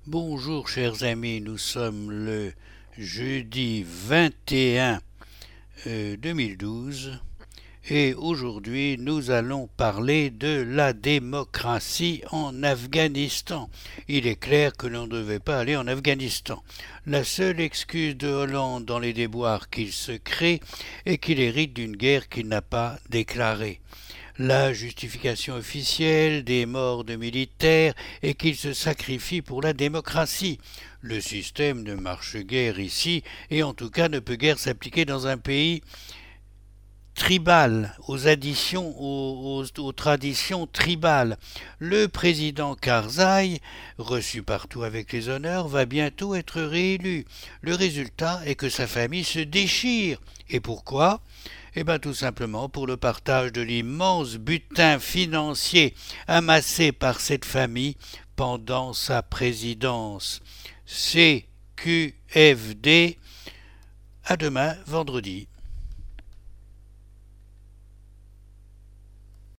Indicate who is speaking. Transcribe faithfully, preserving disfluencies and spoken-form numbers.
Speaker 1: Bonjour chers amis, nous sommes le jeudi vingt et un euh, deux mille douze et aujourd'hui nous allons parler de la démocratie en Afghanistan. Il est clair que l'on ne devait pas aller en Afghanistan. La seule excuse de Hollande dans les déboires qu'il se crée est qu'il hérite d'une guerre qu'il n'a pas déclarée. La justification officielle des morts de militaires est qu'ils se sacrifient pour la démocratie. Le système ne marche guère ici et en tout cas ne peut guère s'appliquer dans un pays tribal, aux additions, aux, aux, aux traditions tribales. Le président Karzai, reçu partout avec les honneurs, va bientôt être réélu. Le résultat est que sa famille se déchire. Et pourquoi ? Eh bien tout simplement pour le partage de l'immense butin financier amassé par cette famille pendant sa présidence. C Q F D, à demain vendredi.